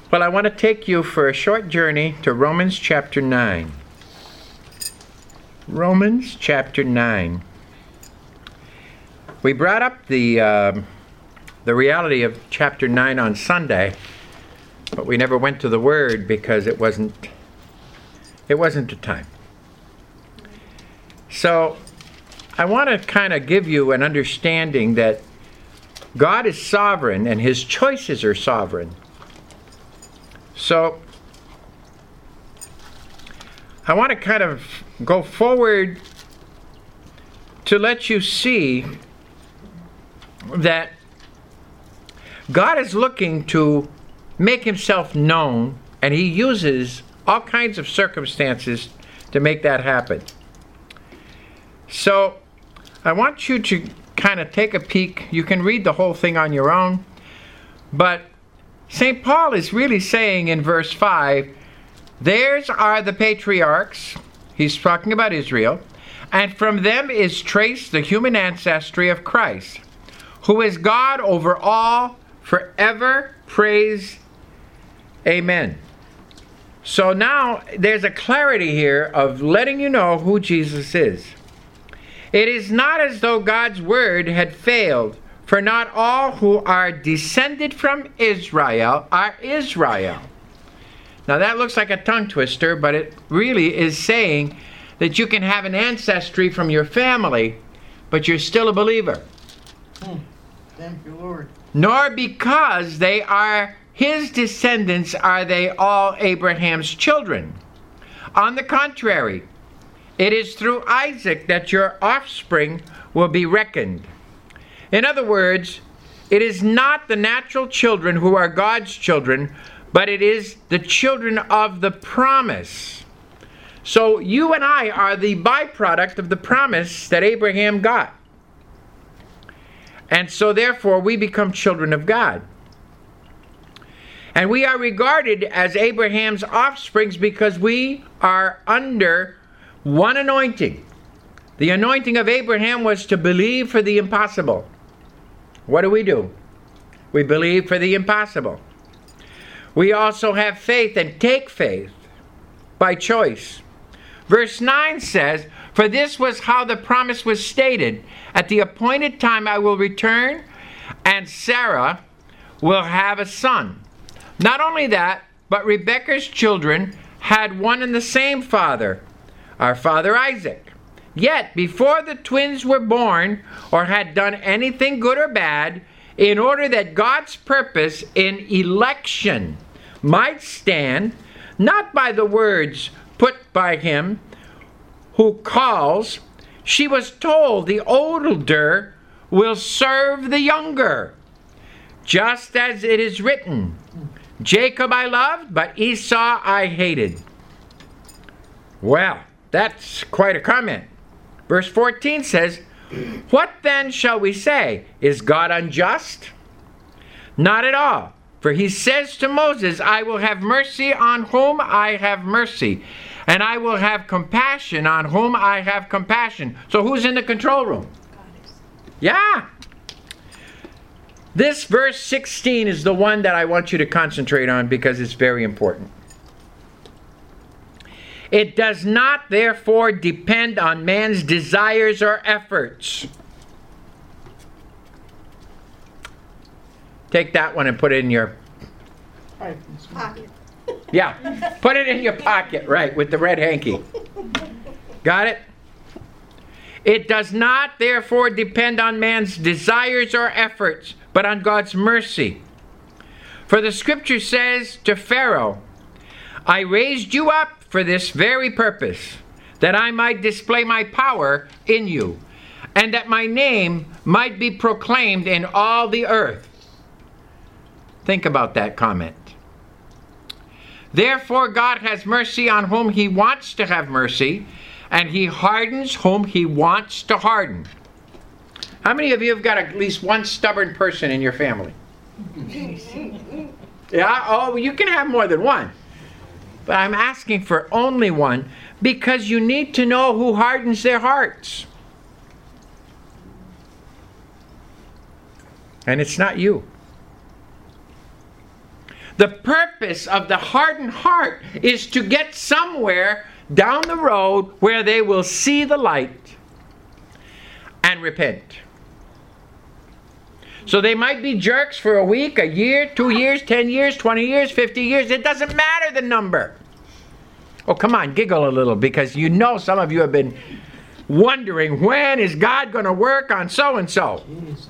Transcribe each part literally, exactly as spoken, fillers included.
Well, I want to take you for a short journey to Romans chapter nine. Romans chapter nine. We brought up the uh, the reality of chapter nine on Sunday, but we never went to the Word because it wasn't it wasn't the time. So I want to kind of give you an understanding that God is sovereign and His choices are sovereign. So I want to kind of go forward to let you see that God is looking to make Himself known, and He uses all kinds of circumstances to make that happen. So I want you to kind of take a peek. You can read the whole thing on your own, but Saint Paul is really saying in verse five, theirs are the patriarchs, he's talking about Israel, and from them is traced the human ancestry of Christ, who is God over all, forever. Praise, amen. So now there's a clarity here of letting you know who Jesus is. It is not as though God's word had failed, for not all who are descended from Israel are Israel. Now that looks like a tongue twister, but it really is saying that you can have an ancestry from your family, but you're still a believer. Hmm. Thank you, Lord. Nor because they are His descendants are they all Abraham's children. On the contrary, it is through Isaac that your offspring will be reckoned. In other words, it is not the natural children who are God's children, but it is the children of the promise. So you and I are the byproduct of the promise that Abraham got. And so therefore we become children of God. And we are regarded as Abraham's offsprings because we are under one anointing. The anointing of Abraham was to believe for the impossible. What do we do? We believe for the impossible. We also have faith and take faith by choice. Verse nine says, for this was how the promise was stated. At the appointed time I will return, and Sarah will have a son. Not only that, but Rebekah's children had one and the same father, our father Isaac. Yet, before the twins were born or had done anything good or bad, in order that God's purpose in election might stand, not by the words put by Him who calls, she was told the older will serve the younger. Just as it is written, Jacob I loved, but Esau I hated. Well, that's quite a comment. Verse fourteen says, what then shall we say? Is God unjust? Not at all. For He says to Moses, I will have mercy on whom I have mercy, and I will have compassion on whom I have compassion. So who's in the control room? Yeah. This verse sixteen is the one that I want you to concentrate on because it's very important. It does not, therefore, depend on man's desires or efforts. Take that one and put it in your pocket. Yeah, put it in your pocket, right, with the red hanky. Got it? It does not, therefore, depend on man's desires or efforts, but on God's mercy. For the scripture says to Pharaoh, I raised you up for this very purpose, that I might display my power in you, and that my name might be proclaimed in all the earth. Think about that comment. Therefore God has mercy on whom He wants to have mercy, and He hardens whom He wants to harden. How many of you have got at least one stubborn person in your family? Yeah, oh, you can have more than one. But I'm asking for only one because you need to know who hardens their hearts. And it's not you. The purpose of the hardened heart is to get somewhere down the road where they will see the light and repent. So they might be jerks for a week, a year, two years, ten years, twenty years, fifty years. It doesn't matter the number. Oh, come on, giggle a little, because you know some of you have been wondering, when is God going to work on so-and-so? Jesus.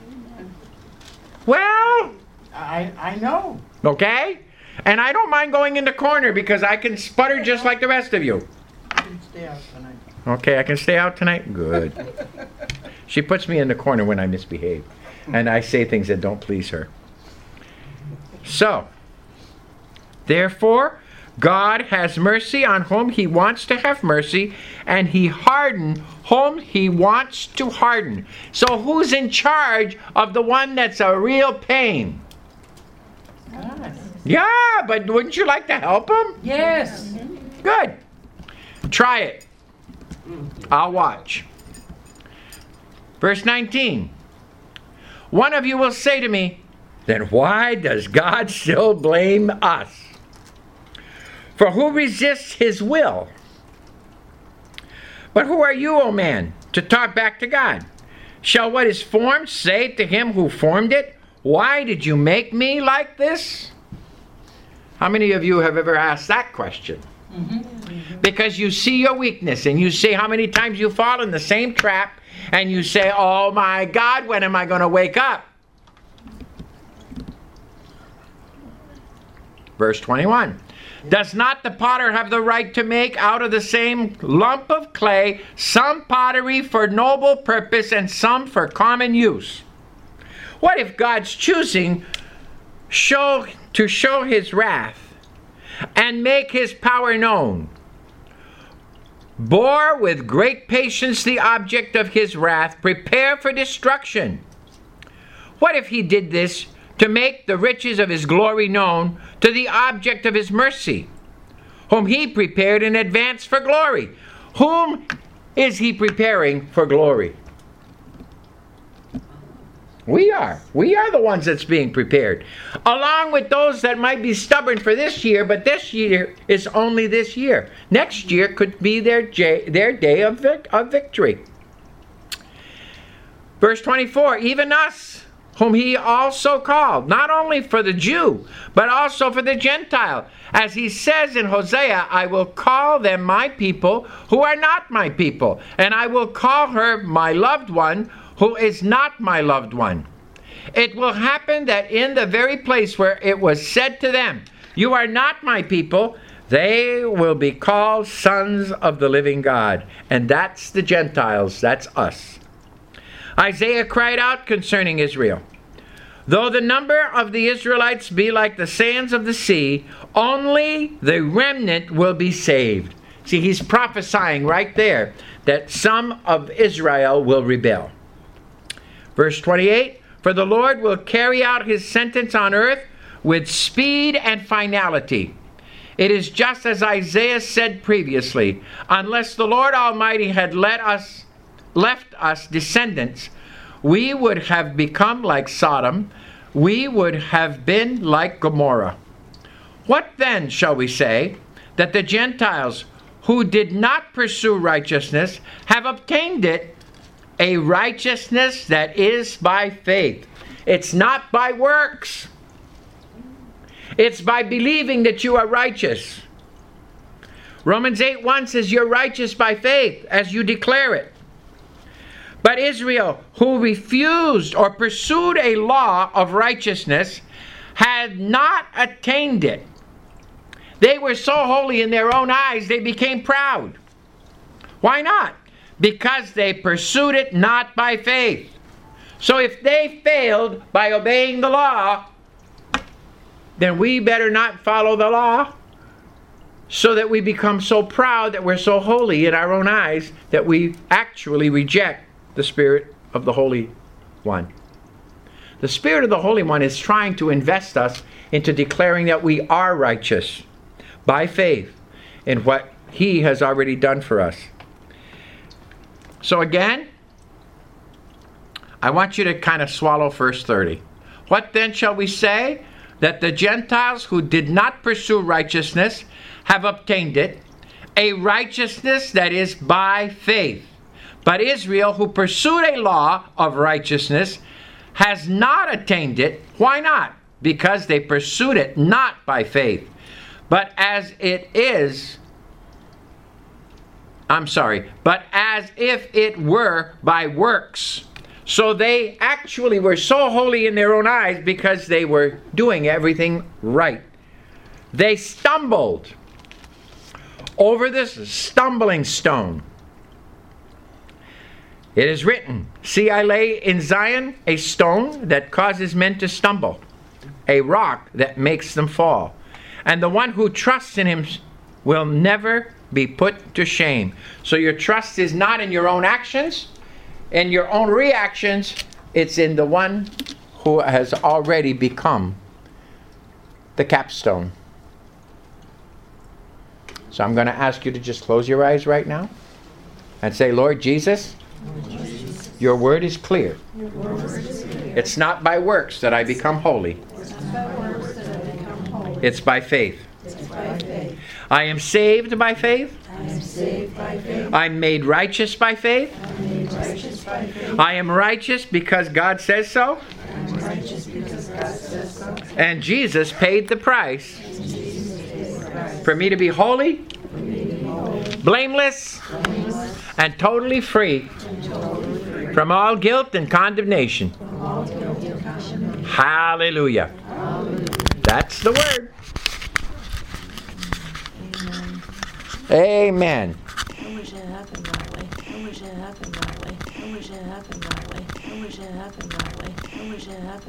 Well, I, I know. okay? And I don't mind going in the corner because I can sputter just like the rest of you. You can stay out tonight. Okay, I can stay out tonight? Good. She puts me in the corner when I misbehave. And I say things that don't please her. So, therefore, God has mercy on whom he wants to have mercy, and he hardened whom he wants to harden. So who's in charge of the one that's a real pain? God. Yeah, but wouldn't you like to help him? Yes. Good. Try it. I'll watch. Verse nineteen. One of you will say to me, then why does God still blame us? For who resists his will? But who are you, O man, to talk back to God? Shall what is formed say to him who formed it, why did you make me like this? How many of you have ever asked that question? Mm-hmm. Because you see your weakness and you see how many times you fall in the same trap, and you say, oh my God, when am I going to wake up? Verse twenty-one. Does not the potter have the right to make out of the same lump of clay some pottery for noble purpose and some for common use? What if God's choosing show to show his wrath and make his power known bore with great patience the object of his wrath, prepare for destruction? What if he did this to make the riches of his glory known to the object of his mercy, whom he prepared in advance for glory? Whom is he preparing for glory? We are. We are the ones that's being prepared. Along with those that might be stubborn for this year, but this year is only this year. Next year could be their, j- their day of, vic- of victory. Verse twenty-four, even us, whom he also called, not only for the Jew, but also for the Gentile. As he says in Hosea, I will call them my people who are not my people, and I will call her my loved one who is not my loved one. It will happen that in the very place where it was said to them, you are not my people, they will be called sons of the living God. And that's the Gentiles, that's us. Isaiah cried out concerning Israel, though the number of the Israelites be like the sands of the sea, only the remnant will be saved. See, he's prophesying right there that some of Israel will rebel. Verse twenty-eight, for the Lord will carry out his sentence on earth with speed and finality. It is just as Isaiah said previously, unless the Lord Almighty had let us, left us descendants, we would have become like Sodom, we would have been like Gomorrah. What then shall we say? That the Gentiles who did not pursue righteousness have obtained it, a righteousness that is by faith. It's not by works. It's by believing that you are righteous. Romans eight one says you're righteous by faith as you declare it. But Israel, who refused or pursued a law of righteousness, had not attained it. They were so holy in their own eyes, they became proud. Why not? Because they pursued it not by faith. So if they failed by obeying the law, then we better not follow the law, so that we become so proud that we're so holy in our own eyes that we actually reject the Spirit of the Holy One. The Spirit of the Holy One is trying to invest us into declaring that we are righteous by faith in what he has already done for us. So again, I want you to kind of swallow verse thirty. What then shall we say? that the Gentiles who did not pursue righteousness have obtained it, a righteousness that is by faith. But Israel, who pursued a law of righteousness, has not attained it. Why not? Because they pursued it not by faith, but as it is, I'm sorry, but as if it were by works. So they actually were so holy in their own eyes because they were doing everything right. They stumbled over this stumbling stone. It is written, "See, I lay in Zion a stone that causes men to stumble, a rock that makes them fall. And the one who trusts in him will never be put to shame." So your trust is not in your own actions, in your own reactions. It's in the one who has already become the capstone. So I'm going to ask you to just close your eyes right now and say, "Lord Jesus, your word is clear. It's not by works that I become holy. It's by faith. I am saved by faith. I'm made righteous by faith. I am righteous because God says so. And Jesus paid the price for me to be holy, blameless, and totally free from all guilt and condemnation." Hallelujah. That's the word. Amen. I wish it happened that way. I wish it happened that way. I wish it happened that way. I wish it happened that way. I wish it happened.